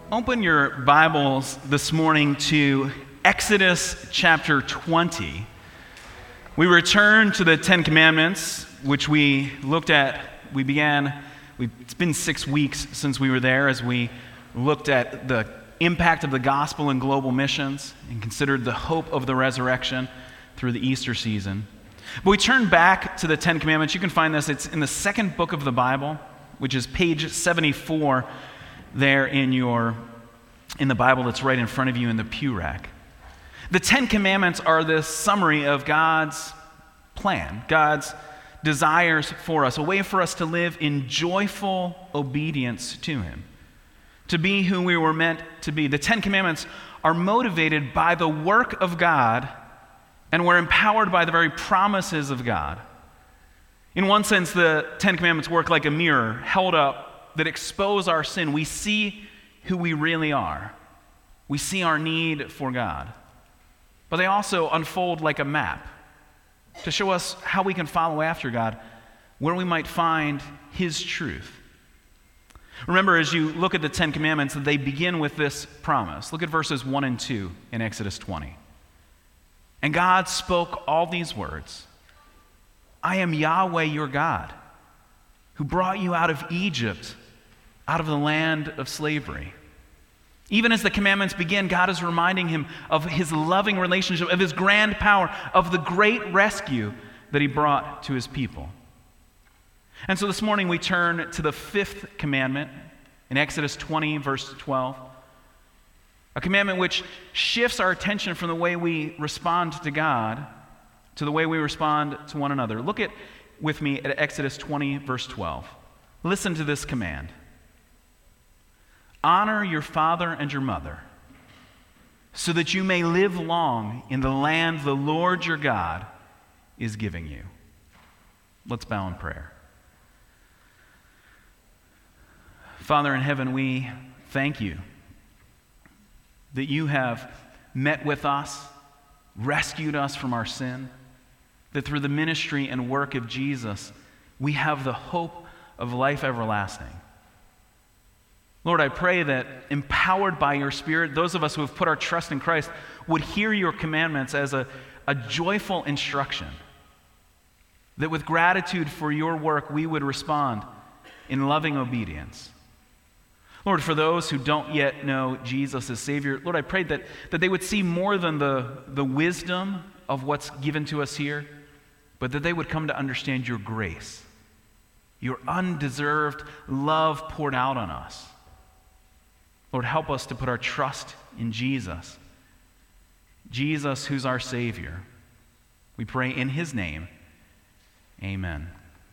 Open your Bibles this morning to Exodus chapter 20. We return to the Ten Commandments, which we looked at. It's been 6 weeks since we were there as we looked at the impact of the gospel in global missions and considered the hope of the resurrection through the Easter season. But we turn back to the Ten Commandments. You can find this. It's in the second book of the Bible, which is page 74 there in the Bible that's right in front of you in the pew rack. The Ten Commandments are this summary of God's plan, God's desires for us, a way for us to live in joyful obedience to Him, to be who we were meant to be. The Ten Commandments are motivated by the work of God, and we're empowered by the very promises of God. In one sense, the Ten Commandments work like a mirror held up that expose our sin. We see who we really are. We see our need for God. But they also unfold like a map to show us how we can follow after God, where we might find His truth. Remember, as you look at the Ten Commandments, they begin with this promise. Look at verses 1 and 2 in Exodus 20. And God spoke all these words, I am Yahweh your God, who brought you out of Egypt, out of the land of slavery. Even as the commandments begin, God is reminding him of His loving relationship, of His grand power, of the great rescue that He brought to His people. And so this morning we turn to the fifth commandment in Exodus 20, verse 12. A commandment which shifts our attention from the way we respond to God to the way we respond to one another. Look with me at Exodus 20, verse 12. Listen to this command. Honor your father and your mother, so that you may live long in the land the Lord your God is giving you. Let's bow in prayer. Father in heaven, we thank you that you have met with us, rescued us from our sin, that through the ministry and work of Jesus, we have the hope of life everlasting. Lord, I pray that empowered by your Spirit, those of us who have put our trust in Christ would hear your commandments as a joyful instruction, that with gratitude for your work, we would respond in loving obedience. Lord, for those who don't yet know Jesus as Savior, Lord, I pray that they would see more than the wisdom of what's given to us here, but that they would come to understand your grace, your undeserved love poured out on us. Lord, help us to put our trust in Jesus, Jesus who's our Savior. We pray in His name, amen.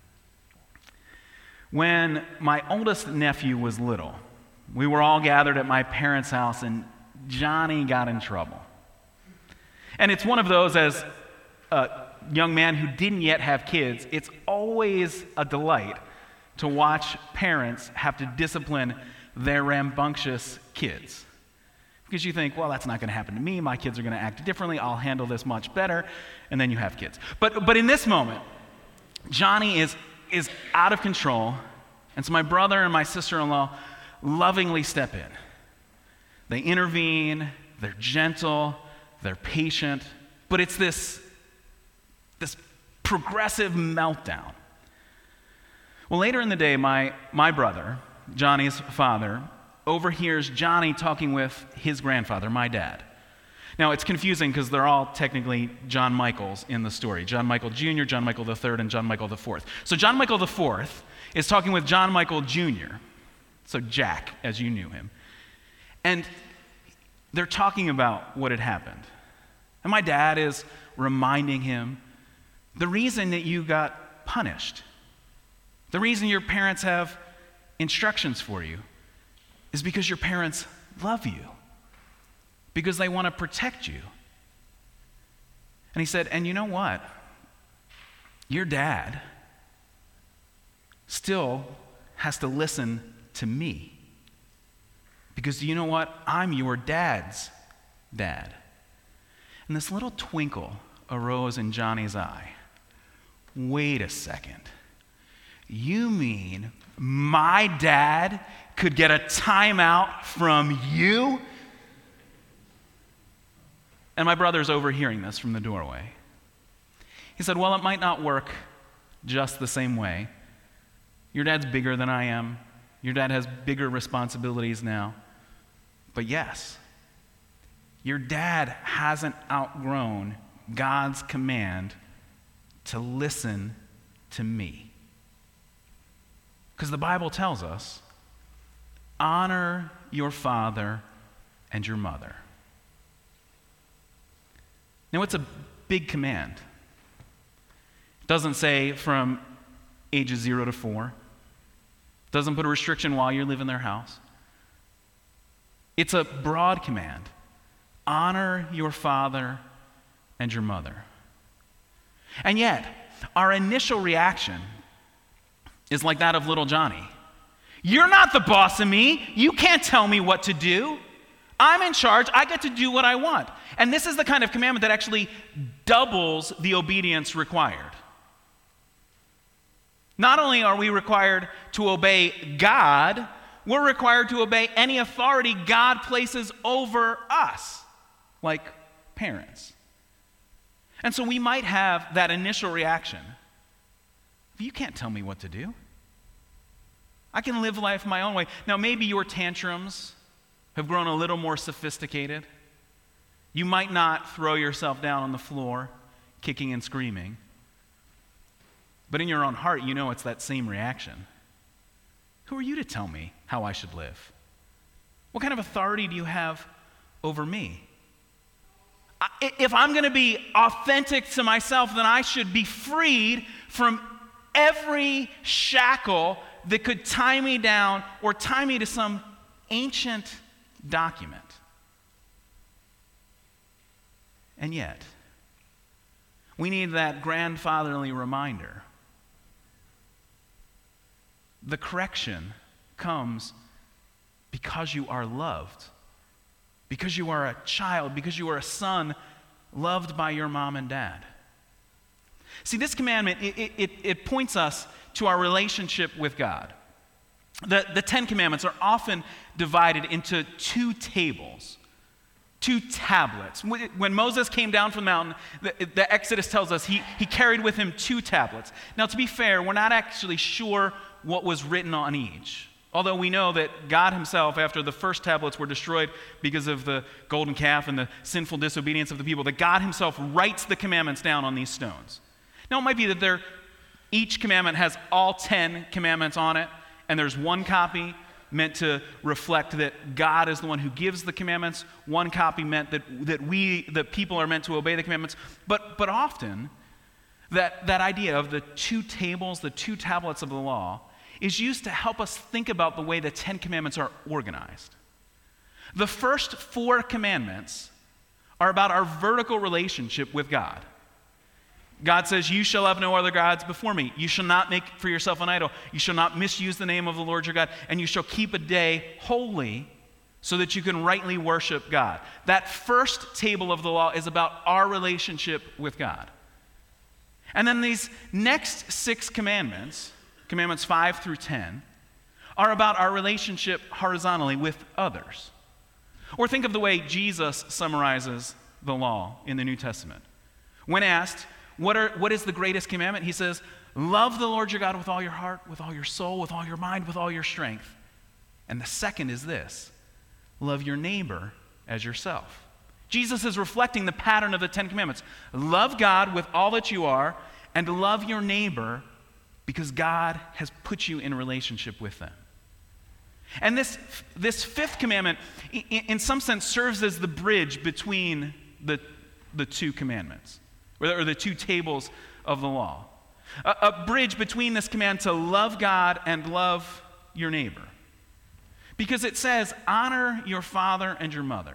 When my oldest nephew was little, we were all gathered at my parents' house, and Johnny got in trouble. And it's one of those, as a young man who didn't yet have kids, it's always a delight to watch parents have to discipline their rambunctious kids. Because you think, well, that's not going to happen to me. My kids are going to act differently. I'll handle this much better. And then you have kids. But in this moment, Johnny is out of control. And so my brother and my sister-in-law lovingly step in. They intervene. They're gentle. They're patient. But it's this progressive meltdown. Well, later in the day, my brother, Johnny's father, overhears Johnny talking with his grandfather, my dad. Now, it's confusing because they're all technically John Michaels in the story. John Michael Jr., John Michael III, and John Michael IV. So John Michael IV is talking with John Michael Jr., so Jack, as you knew him. And they're talking about what had happened. And my dad is reminding him, the reason that you got punished, the reason your parents have instructions for you is because your parents love you, because they want to protect you. And he said, and you know what? Your dad still has to listen to me, because you know what? I'm your dad's dad. And this little twinkle arose in Johnny's eye. Wait a second. You mean my dad could get a timeout from you? And my brother's overhearing this from the doorway. He said, well, it might not work just the same way. Your dad's bigger than I am. Your dad has bigger responsibilities now. But yes, your dad hasn't outgrown God's command to listen to me. Because the Bible tells us, honor your father and your mother. Now, it's a big command. It doesn't say from ages 0 to 4. It doesn't put a restriction while you live in their house. It's a broad command. Honor your father and your mother. And yet, our initial reaction is like that of little Johnny. You're not the boss of me. You can't tell me what to do. I'm in charge. I get to do what I want. And this is the kind of commandment that actually doubles the obedience required. Not only are we required to obey God, we're required to obey any authority God places over us, like parents. And so we might have that initial reaction. You can't tell me what to do. I can live life my own way. Now, maybe your tantrums have grown a little more sophisticated. You might not throw yourself down on the floor, kicking and screaming. But in your own heart, you know it's that same reaction. Who are you to tell me how I should live? What kind of authority do you have over me? If I'm going to be authentic to myself, then I should be freed from every shackle that could tie me down or tie me to some ancient document. And yet, we need that grandfatherly reminder. The correction comes because you are loved, because you are a child, because you are a son loved by your mom and dad. See, this commandment, it points us to our relationship with God. The Ten Commandments are often divided into two tables, two tablets. When Moses came down from the mountain, the Exodus tells us he carried with him two tablets. Now, to be fair, we're not actually sure what was written on each. Although we know that God himself, after the first tablets were destroyed because of the golden calf and the sinful disobedience of the people, that God himself writes the commandments down on these stones. Now, it might be that each commandment has all 10 commandments on it, and there's one copy meant to reflect that God is the one who gives the commandments, one copy meant that people are meant to obey the commandments. But often, that idea of the two tables, the two tablets of the law, is used to help us think about the way the 10 Commandments are organized. The first 4 commandments are about our vertical relationship with God. God says, you shall have no other gods before me. You shall not make for yourself an idol. You shall not misuse the name of the Lord your God. And you shall keep a day holy so that you can rightly worship God. That first table of the law is about our relationship with God. And then these next 6 commandments, commandments 5 through 10, are about our relationship horizontally with others. Or think of the way Jesus summarizes the law in the New Testament. When asked, what is the greatest commandment? He says, love the Lord your God with all your heart, with all your soul, with all your mind, with all your strength. And the second is this, love your neighbor as yourself. Jesus is reflecting the pattern of the 10 Commandments. Love God with all that you are, and love your neighbor because God has put you in relationship with them. And this 5th commandment, in some sense, serves as the bridge between the 2 commandments, or the 2 tables of the law. A bridge between this command to love God and love your neighbor. Because it says, honor your father and your mother.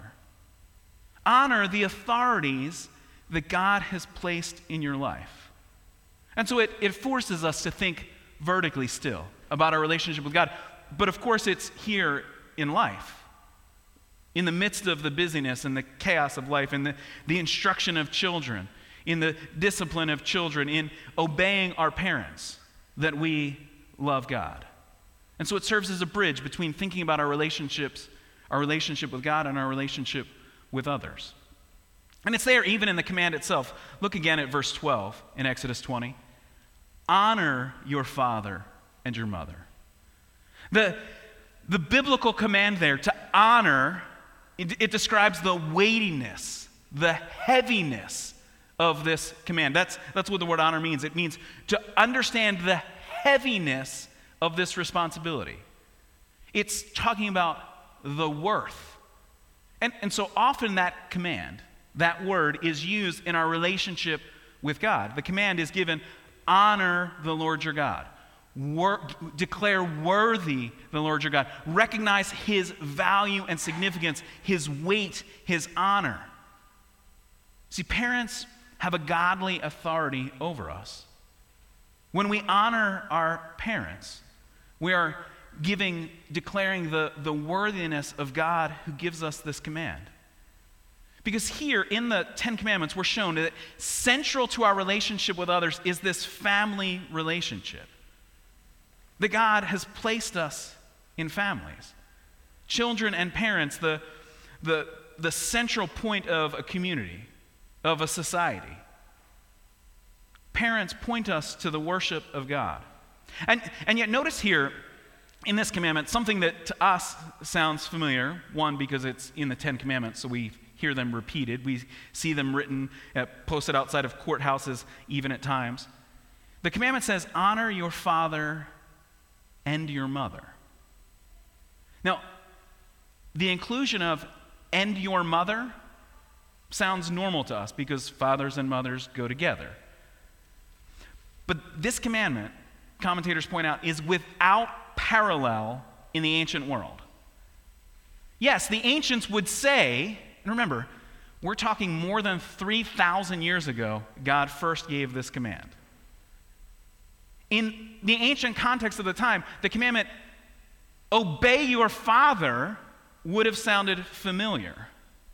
Honor the authorities that God has placed in your life. And so it forces us to think vertically still about our relationship with God. But of course, it's here in life, in the midst of the busyness and the chaos of life, and the instruction of children, in the discipline of children, in obeying our parents, that we love God. And so it serves as a bridge between thinking about our relationship with God and our relationship with others. And it's there even in the command itself. Look again at verse 12 in Exodus 20. Honor your father and your mother. The biblical command there to honor, it describes the weightiness, the heaviness of this command. That's what the word honor means. It means to understand the heaviness of this responsibility. It's talking about the worth. And so often that command, that word, is used in our relationship with God. The command is given, honor the Lord your God. Declare worthy the Lord your God. Recognize his value and significance, his weight, his honor. See, parents have a godly authority over us. When we honor our parents, we are declaring the worthiness of God who gives us this command. Because here in the Ten Commandments, we're shown that central to our relationship with others is this family relationship. That God has placed us in families. Children and parents, the central point of a community, of a society. Parents point us to the worship of God. And yet notice here in this commandment something that to us sounds familiar. One, because it's in the Ten Commandments, so we hear them repeated. We see them written, posted outside of courthouses even at times. The commandment says, honor your father and your mother. Now, the inclusion of and your mother sounds normal to us because fathers and mothers go together. But this commandment, commentators point out, is without parallel in the ancient world. Yes, the ancients would say, and remember, we're talking more than 3,000 years ago, God first gave this command. In the ancient context of the time, the commandment, obey your father, would have sounded familiar.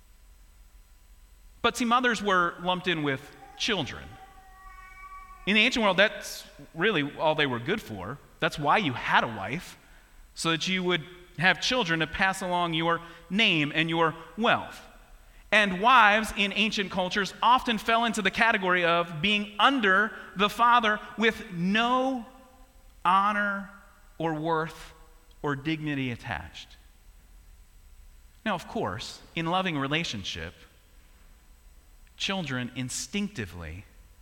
But see, mothers were lumped in with children. In the ancient world, that's really all they were good for. That's why you had a wife, so that you would have children to pass along your name and your wealth. And wives in ancient cultures often fell into the category of being under the father with no honor or worth or dignity attached. Now, of course, in loving relationship, children instinctively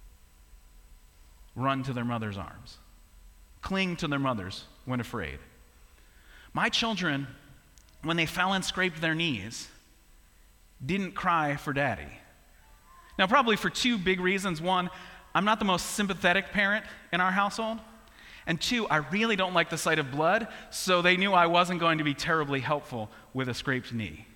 run to their mother's arms, cling to their mothers when afraid. My children, when they fell and scraped their knees, didn't cry for daddy. Now, probably for two big reasons. One, I'm not the most sympathetic parent in our household. And two, I really don't like the sight of blood, so they knew I wasn't going to be terribly helpful with a scraped knee.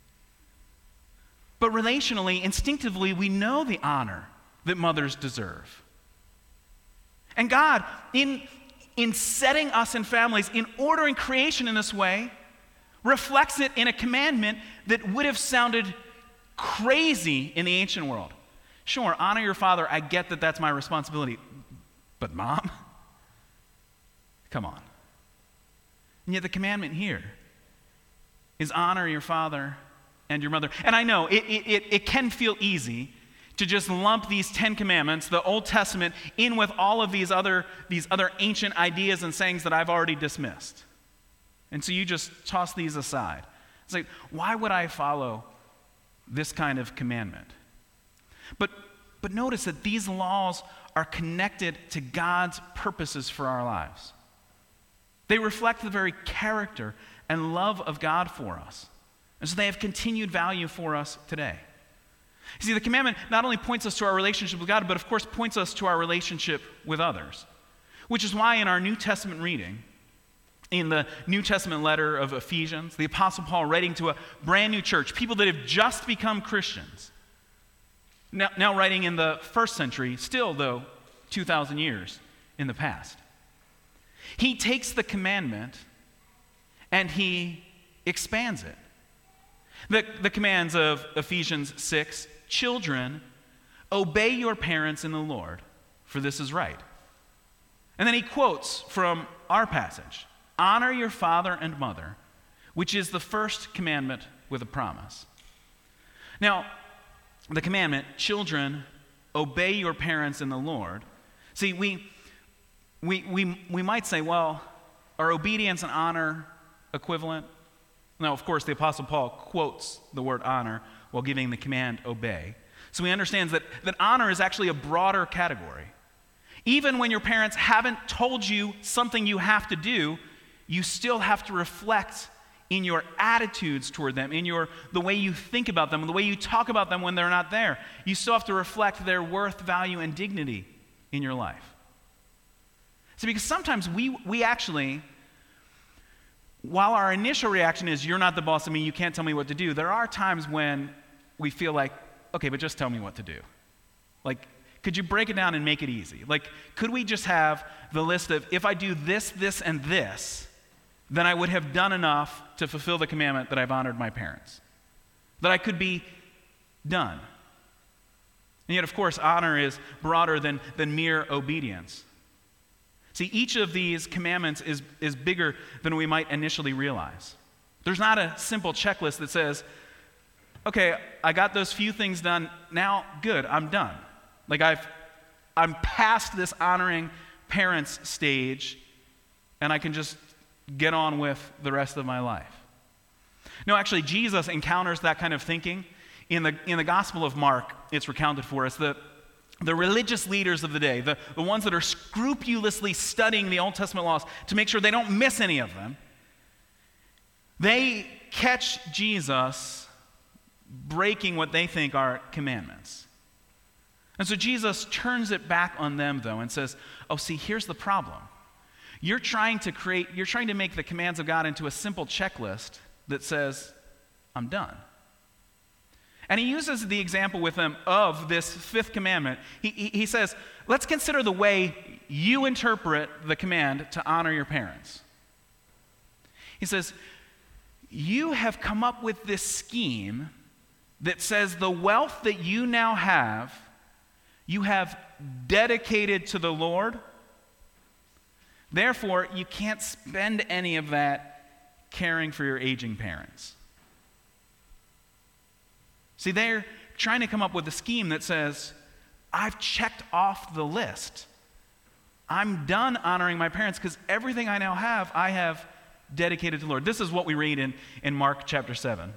But relationally, instinctively, we know the honor that mothers deserve. And God, in setting us in families, in ordering creation in this way, reflects it in a commandment that would have sounded crazy in the ancient world. Sure, honor your father, I get that that's my responsibility. But mom? Come on. And yet the commandment here is honor your father and your mother. And I know it can feel easy to just lump these 10 commandments, the Old Testament, in with all of these other ancient ideas and sayings that I've already dismissed. And so you just toss these aside. It's like, why would I follow this kind of commandment? But notice that these laws are connected to God's purposes for our lives. They reflect the very character and love of God for us. And so they have continued value for us today. You see, the commandment not only points us to our relationship with God, but of course points us to our relationship with others. Which is why in our New Testament reading, in the New Testament letter of Ephesians, the Apostle Paul writing to a brand new church, people that have just become Christians, now writing in the first century, still though 2,000 years in the past. He takes the commandment and he expands it. The commands of Ephesians 6, children, obey your parents in the Lord, for this is right. And then he quotes from our passage, Honor your father and mother, which is the first commandment with a promise. Now, the commandment, children, obey your parents in the Lord. See, we might say, well, are obedience and honor equivalent? Now, of course, the Apostle Paul quotes the word honor while giving the command, obey. So he understands that honor is actually a broader category. Even when your parents haven't told you something you have to do, you still have to reflect in your attitudes toward them, in the way you think about them, the way you talk about them when they're not there. You still have to reflect their worth, value, and dignity in your life. See, because sometimes we actually, while our initial reaction is, you're not the boss of me, you can't tell me what to do, there are times when we feel like, okay, but just tell me what to do. Like, could you break it down and make it easy? Like, could we just have the list of, if I do this, this, and this, then I would have done enough to fulfill the commandment that I've honored my parents. That I could be done. And yet, of course, honor is broader than mere obedience. See, each of these commandments is bigger than we might initially realize. There's not a simple checklist that says, okay, I got those few things done, now good, I'm done. Like I'm past this honoring parents stage, and I can just get on with the rest of my life. No, actually, Jesus encounters that kind of thinking. In the Gospel of Mark, it's recounted for us. The religious leaders of the day, the ones that are scrupulously studying the Old Testament laws to make sure they don't miss any of them, they catch Jesus breaking what they think are commandments. And so Jesus turns it back on them, though, and says, oh, see, here's the problem. You're trying to make the commands of God into a simple checklist that says, I'm done. And he uses the example with them of this fifth commandment. He says, let's consider the way you interpret the command to honor your parents. He says, you have come up with this scheme that says the wealth that you now have, you have dedicated to the Lord. Therefore, you can't spend any of that caring for your aging parents. See, they're trying to come up with a scheme that says, I've checked off the list. I'm done honoring my parents because everything I now have, I have dedicated to the Lord. This is what we read in Mark chapter 7.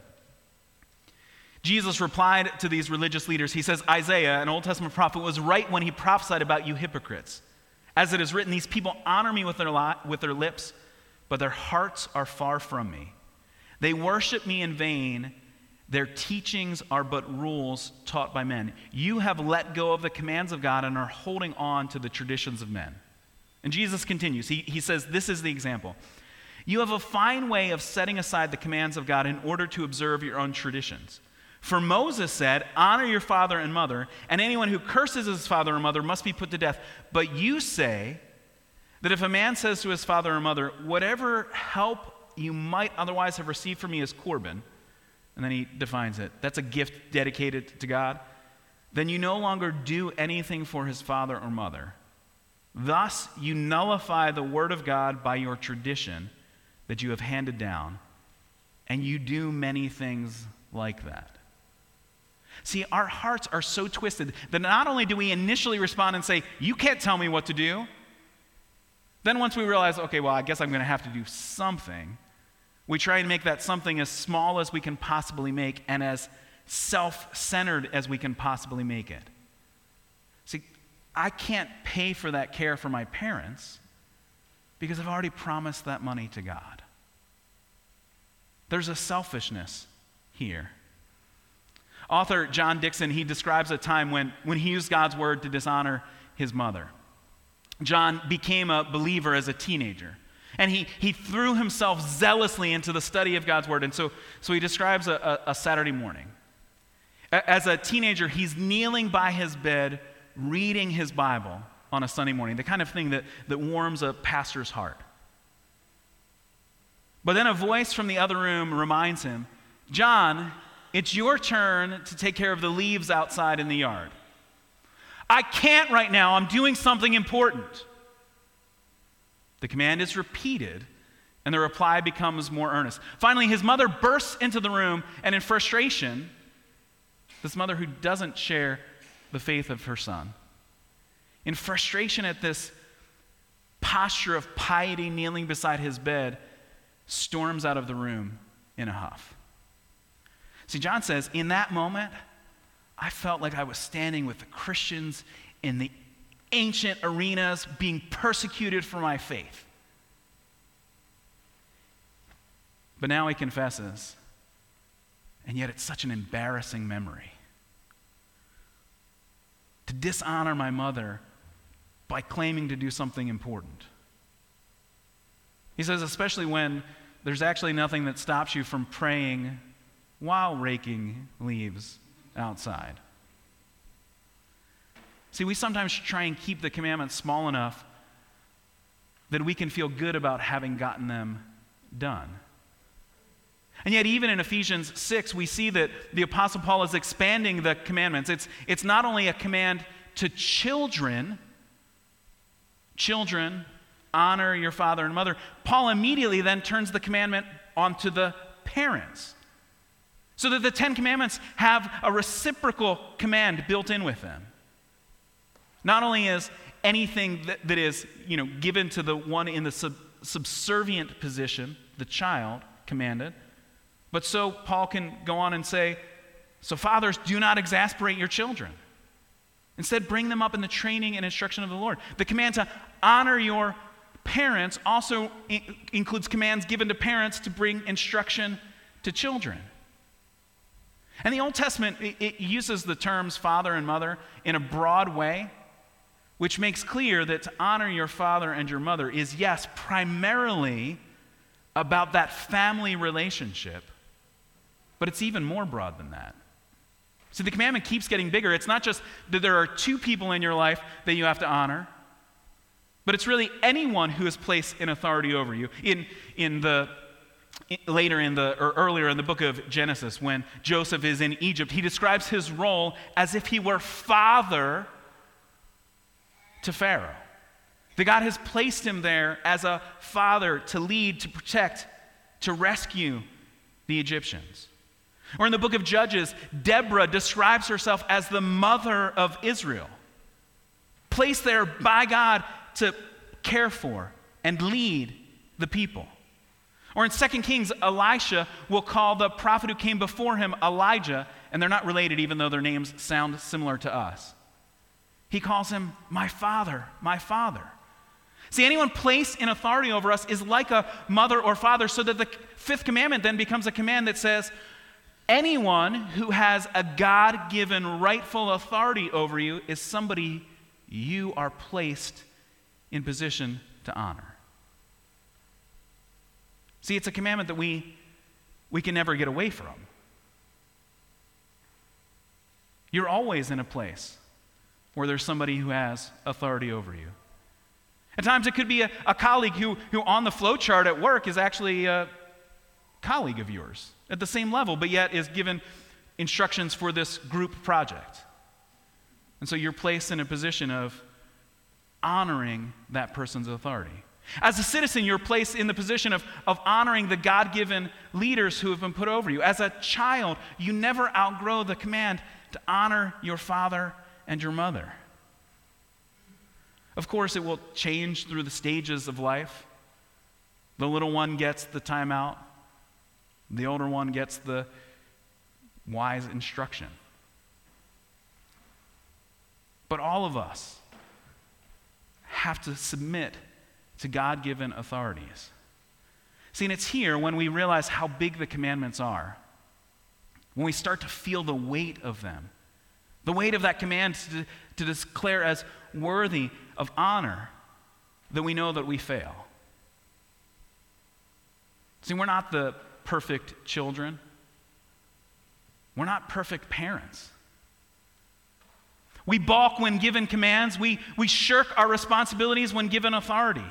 Jesus replied to these religious leaders. He says, Isaiah, an Old Testament prophet, was right when he prophesied about you hypocrites. As it is written, these people honor me with their lips, but their hearts are far from me. They worship me in vain. Their teachings are but rules taught by men. You have let go of the commands of God and are holding on to the traditions of men. And Jesus continues. He says, this is the example. You have a fine way of setting aside the commands of God in order to observe your own traditions. For Moses said, honor your father and mother, and anyone who curses his father or mother must be put to death. But you say that if a man says to his father or mother, whatever help you might otherwise have received from me is Corban, and then he defines it, that's a gift dedicated to God, then you no longer do anything for his father or mother. Thus you nullify the word of God by your tradition that you have handed down, and you do many things like that. See, our hearts are so twisted that not only do we initially respond and say, you can't tell me what to do, then once we realize, okay, well, I guess I'm going to have to do something, we try and make that something as small as we can possibly make and as self-centered as we can possibly make it. See, I can't pay for that care for my parents because I've already promised that money to God. There's a selfishness here. Author John Dixon, he describes a time when he used God's word to dishonor his mother. John became a believer as a teenager, and he threw himself zealously into the study of God's word. And so he describes a Saturday morning. As a teenager, he's kneeling by his bed, reading his Bible on a Sunday morning, the kind of thing that warms a pastor's heart. But then a voice from the other room reminds him, John, it's your turn to take care of the leaves outside in the yard. I can't right now. I'm doing something important. The command is repeated And the reply becomes more earnest. Finally, his mother bursts into the room, and in frustration, this mother who doesn't share the faith of her son, in frustration at this posture of piety kneeling beside his bed, storms out of the room in a huff. See, John says, in that moment, I felt like I was standing with the Christians in the ancient arenas being persecuted for my faith. But now he confesses, and yet it's such an embarrassing memory. To dishonor my mother by claiming to do something important. He says, especially when there's actually nothing that stops you from praying while raking leaves outside. See, we sometimes try and keep the commandments small enough that we can feel good about having gotten them done. And yet, even in Ephesians 6, we see that the Apostle Paul is expanding the commandments. It's not only a command to children, honor your father and mother. Paul immediately then turns the commandment onto the parents. So that the Ten Commandments have a reciprocal command built in with them. Not only is anything that is, given to the one in the subservient position, the child, commanded, but so Paul can go on and say, so fathers, do not exasperate your children. Instead, bring them up in the training and instruction of the Lord. The command to honor your parents also includes commands given to parents to bring instruction to children. And the Old Testament, it uses the terms father and mother in a broad way, which makes clear that to honor your father and your mother is, yes, primarily about that family relationship, but it's even more broad than that. So the commandment keeps getting bigger. It's not just that there are two people in your life that you have to honor, but it's really anyone who is placed in authority over you. Earlier in the book of Genesis, when Joseph is in Egypt, he describes his role as if he were father to Pharaoh. That God has placed him there as a father to lead, to protect, to rescue the Egyptians. Or in the book of Judges, Deborah describes herself as the mother of Israel, placed there by God to care for and lead the people. Or in 2 Kings, Elisha will call the prophet who came before him Elijah, and they're not related even though their names sound similar to us. He calls him my father, my father. See, anyone placed in authority over us is like a mother or father, so that the fifth commandment then becomes a command that says, anyone who has a God-given rightful authority over you is somebody you are placed in position to honor. See, it's a commandment that we can never get away from. You're always in a place where there's somebody who has authority over you. At times it could be a colleague who on the flow chart at work is actually a colleague of yours at the same level, but yet is given instructions for this group project. And so you're placed in a position of honoring that person's authority. As a citizen, you're placed in the position of honoring the God-given leaders who have been put over you. As a child, you never outgrow the command to honor your father and your mother. Of course, it will change through the stages of life. The little one gets the timeout. The older one gets the wise instruction. But all of us have to submit to God-given authorities. See, and it's here when we realize how big the commandments are, when we start to feel the weight of them, the weight of that command to declare as worthy of honor, that we know that we fail. See, we're not the perfect children. We're not perfect parents. We balk when given commands. We shirk our responsibilities when given authority.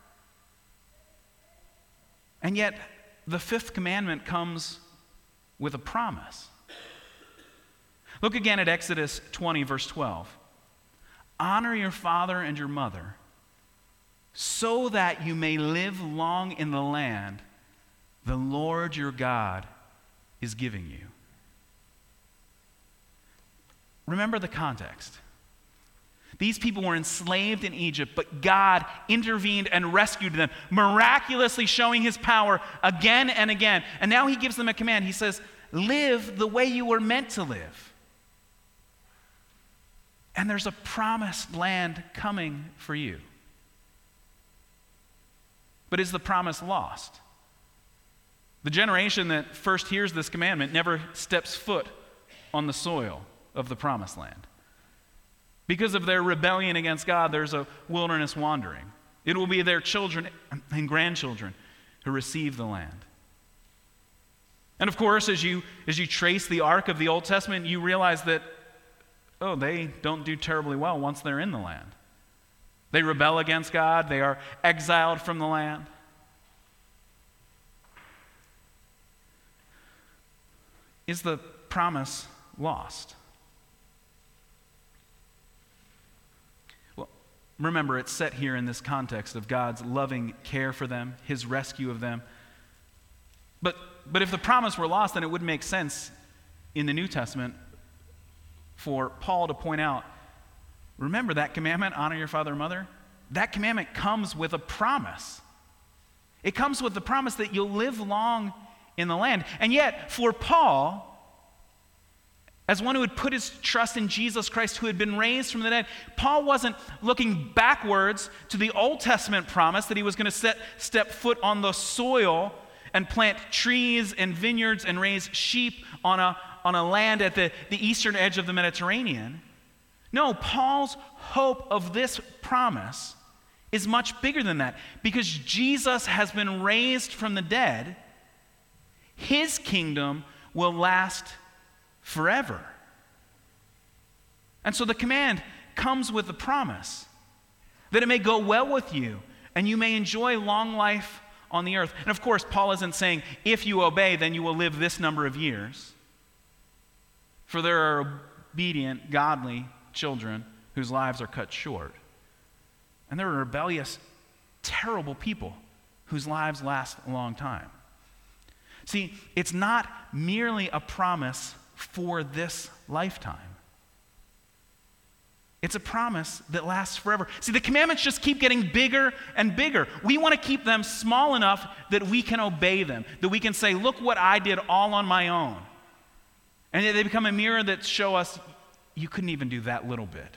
And yet, the fifth commandment comes with a promise. Look again at Exodus 20, verse 12. Honor your father and your mother, so that you may live long in the land the Lord your God is giving you. Remember the context. These people were enslaved in Egypt, but God intervened and rescued them, miraculously showing his power again and again. And now he gives them a command. He says, live the way you were meant to live. And there's a promised land coming for you. But is the promise lost? The generation that first hears this commandment never steps foot on the soil of the promised land. Because of their rebellion against God, there's a wilderness wandering. It will be their children and grandchildren who receive the land. And of course, as you trace the arc of the Old Testament, you realize that, they don't do terribly well once they're in the land. They rebel against God. They are exiled from the land. Is the promise lost? Well, remember, it's set here in this context of God's loving care for them, his rescue of them. But if the promise were lost, then it would make sense in the New Testament for Paul to point out, remember that commandment, honor your father and mother? That commandment comes with a promise. It comes with the promise that you'll live long in the land. And yet, for Paul, as one who had put his trust in Jesus Christ, who had been raised from the dead, Paul wasn't looking backwards to the Old Testament promise that he was going to step foot on the soil and plant trees and vineyards and raise sheep on a land at the eastern edge of the Mediterranean. No, Paul's hope of this promise is much bigger than that. Because Jesus has been raised from the dead, his kingdom will last forever. And so the command comes with the promise that it may go well with you and you may enjoy long life on the earth. And of course, Paul isn't saying, if you obey, then you will live this number of years. For there are obedient, godly children whose lives are cut short. And there are rebellious, terrible people whose lives last a long time. See, it's not merely a promise for this lifetime. It's a promise that lasts forever. See, the commandments just keep getting bigger and bigger. We want to keep them small enough that we can obey them, that we can say, look what I did all on my own. And they become a mirror that show us, you couldn't even do that little bit.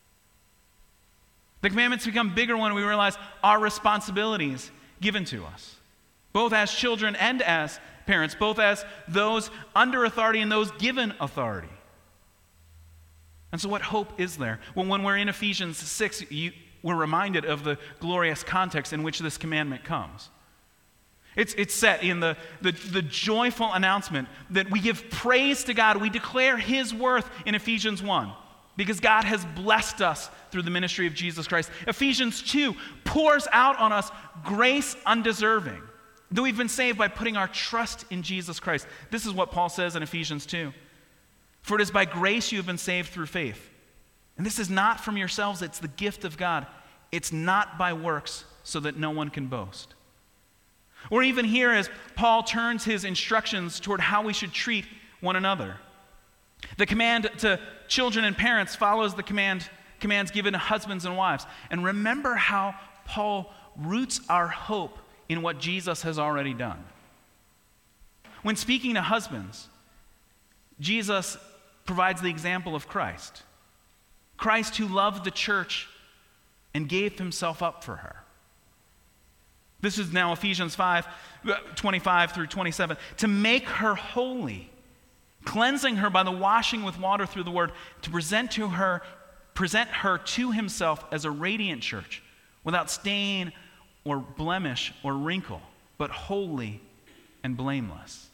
The commandments become bigger when we realize our responsibilities given to us, both as children and as parents, both as those under authority and those given authority. And so what hope is there? Well, when we're in Ephesians 6, we're reminded of the glorious context in which this commandment comes. It's set in the joyful announcement that we give praise to God. We declare his worth in Ephesians 1 because God has blessed us through the ministry of Jesus Christ. Ephesians 2 pours out on us grace undeserving, that we've been saved by putting our trust in Jesus Christ. This is what Paul says in Ephesians 2. For it is by grace you have been saved through faith. And this is not from yourselves, it's the gift of God. It's not by works, so that no one can boast. Or even here, as Paul turns his instructions toward how we should treat one another. The command to children and parents follows the commands given to husbands and wives. And remember how Paul roots our hope in what Jesus has already done. When speaking to husbands, Jesus provides the example of Christ. Christ who loved the church and gave himself up for her. This is now Ephesians 5, 25 through 27. To make her holy, cleansing her by the washing with water through the word, to present her to himself as a radiant church, without stain or blemish or wrinkle, but holy and blameless.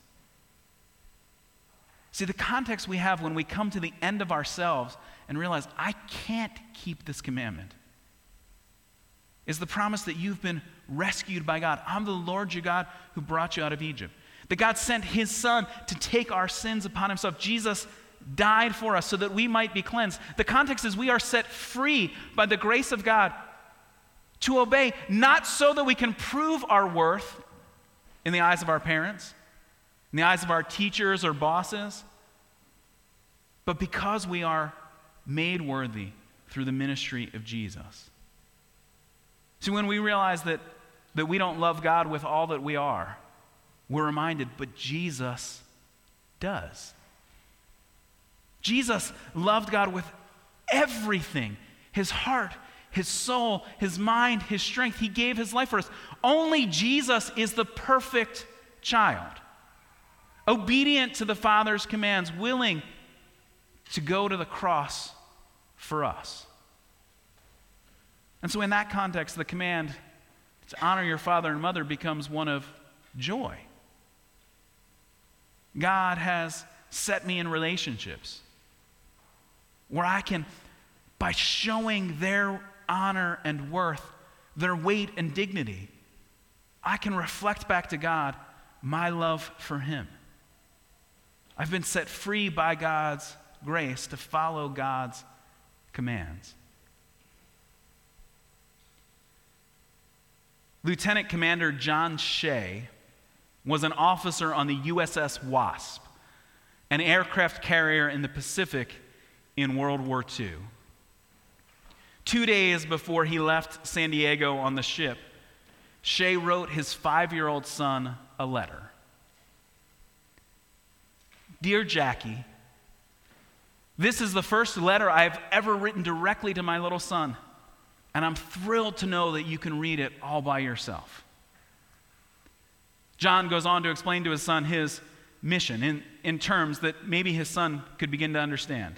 See, the context we have when we come to the end of ourselves and realize, I can't keep this commandment, is the promise that you've been rescued by God. I'm the Lord your God who brought you out of Egypt. That God sent his son to take our sins upon himself. Jesus died for us so that we might be cleansed. The context is we are set free by the grace of God To obey, not so that we can prove our worth in the eyes of our parents, in the eyes of our teachers or bosses, but because we are made worthy through the ministry of Jesus. See, when we realize that we don't love God with all that we are, we're reminded, but Jesus does. Jesus loved God with everything, his heart, his soul, his mind, his strength. He gave his life for us. Only Jesus is the perfect child, obedient to the Father's commands, willing to go to the cross for us. And so in that context, the command to honor your father and mother becomes one of joy. God has set me in relationships where I can, by showing their honor and worth, their weight and dignity, I can reflect back to God my love for him. I've been set free by God's grace to follow God's commands. Lieutenant Commander John Shea was an officer on the USS Wasp, an aircraft carrier in the Pacific in World War II. 2 days before he left San Diego on the ship, Shea wrote his 5-year-old son a letter. Dear Jackie, this is the first letter I've ever written directly to my little son, and I'm thrilled to know that you can read it all by yourself. John goes on to explain to his son his mission in terms that maybe his son could begin to understand.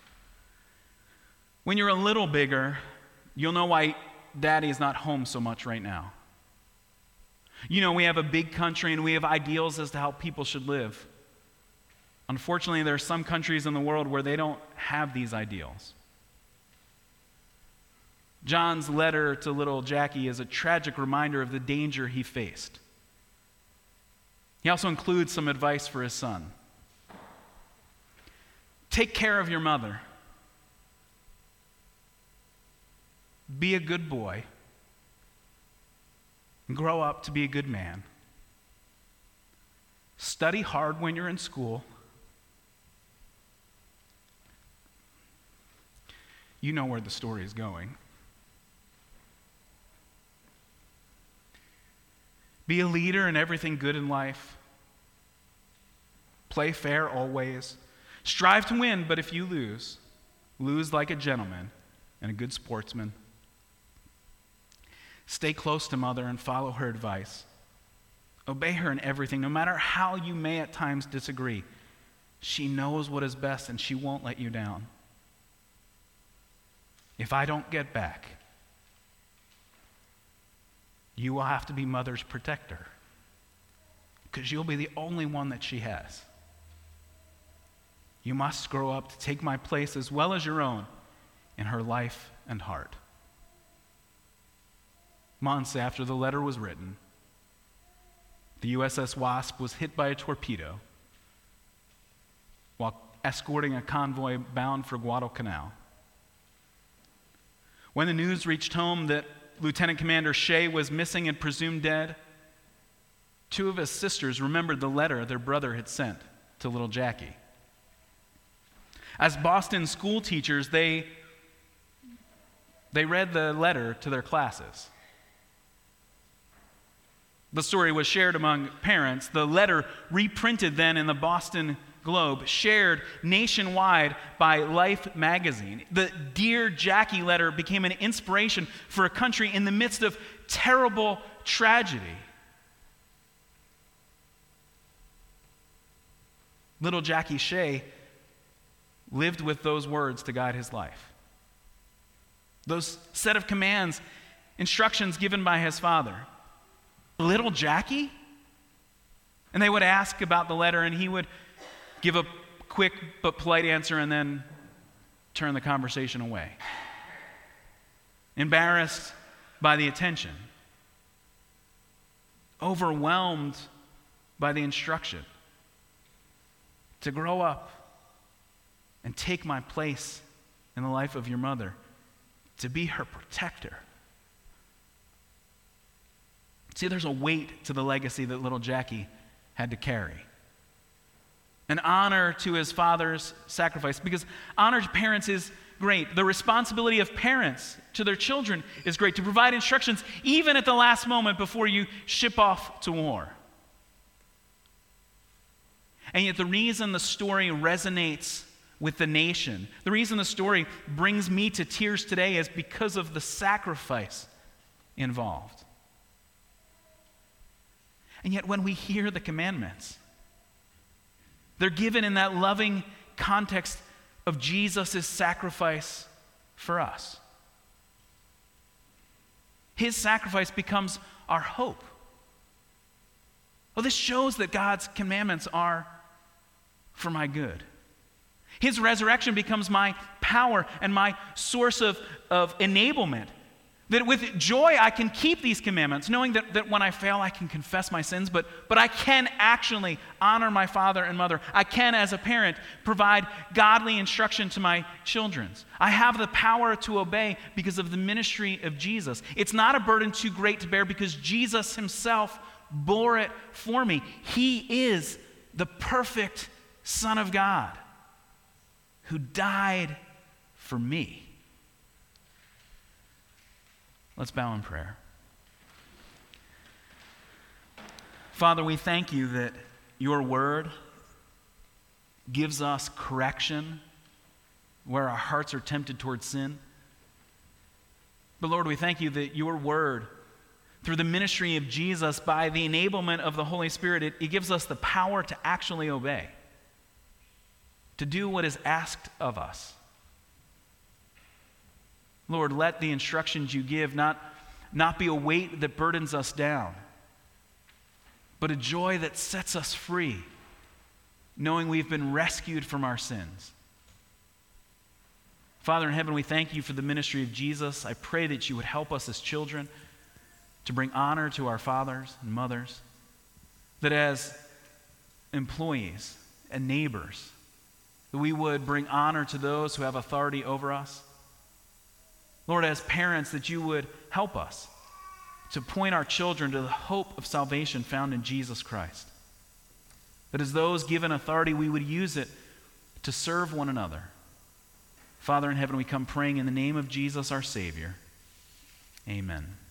When you're a little bigger, you'll know why Daddy is not home so much right now. You know, we have a big country and we have ideals as to how people should live. Unfortunately, there are some countries in the world where they don't have these ideals. John's letter to little Jackie is a tragic reminder of the danger he faced. He also includes some advice for his son. Take care of your mother. Be a good boy. And grow up to be a good man. Study hard when you're in school. You know where the story is going. Be a leader in everything good in life. Play fair always. Strive to win, but if you lose, lose like a gentleman and a good sportsman. Stay close to mother and follow her advice. Obey her in everything, no matter how you may at times disagree. She knows what is best and she won't let you down. If I don't get back, you will have to be mother's protector because you'll be the only one that she has. You must grow up to take my place as well as your own in her life and heart. Months after the letter was written, the USS Wasp was hit by a torpedo while escorting a convoy bound for Guadalcanal. When the news reached home that Lieutenant Commander Shea was missing and presumed dead, 2 of his sisters remembered the letter their brother had sent to little Jackie. As Boston school teachers, they read the letter to their classes. The story was shared among parents. The letter, reprinted then in the Boston Globe, shared nationwide by Life magazine. The Dear Jackie letter became an inspiration for a country in the midst of terrible tragedy. Little Jackie Shea lived with those words to guide his life. Those set of commands, instructions given by his father. Little Jackie? And they would ask about the letter, and he would give a quick but polite answer and then turn the conversation away. Embarrassed by the attention. Overwhelmed by the instruction. To grow up and take my place in the life of your mother. To be her protector. See, there's a weight to the legacy that little Jackie had to carry. An honor to his father's sacrifice, because honor to parents is great. The responsibility of parents to their children is great, to provide instructions even at the last moment before you ship off to war. And yet the reason the story resonates with the nation, the reason the story brings me to tears today is because of the sacrifice involved. And yet when we hear the commandments, they're given in that loving context of Jesus' sacrifice for us. His sacrifice becomes our hope. Well, this shows that God's commandments are for my good. His resurrection becomes my power and my source of enablement. That with joy I can keep these commandments, knowing that when I fail I can confess my sins, but I can actually honor my father and mother. I can, as a parent, provide godly instruction to my children. I have the power to obey because of the ministry of Jesus. It's not a burden too great to bear because Jesus himself bore it for me. He is the perfect Son of God who died for me. Let's bow in prayer. Father, we thank you that your word gives us correction where our hearts are tempted towards sin. But Lord, we thank you that your word, through the ministry of Jesus, by the enablement of the Holy Spirit, it gives us the power to actually obey, to do what is asked of us. Lord, let the instructions you give not be a weight that burdens us down, but a joy that sets us free, knowing we've been rescued from our sins. Father in heaven, we thank you for the ministry of Jesus. I pray that you would help us as children to bring honor to our fathers and mothers, that as employees and neighbors, that we would bring honor to those who have authority over us. Lord, as parents, that you would help us to point our children to the hope of salvation found in Jesus Christ. That as those given authority, we would use it to serve one another. Father in heaven, we come praying in the name of Jesus, our Savior. Amen.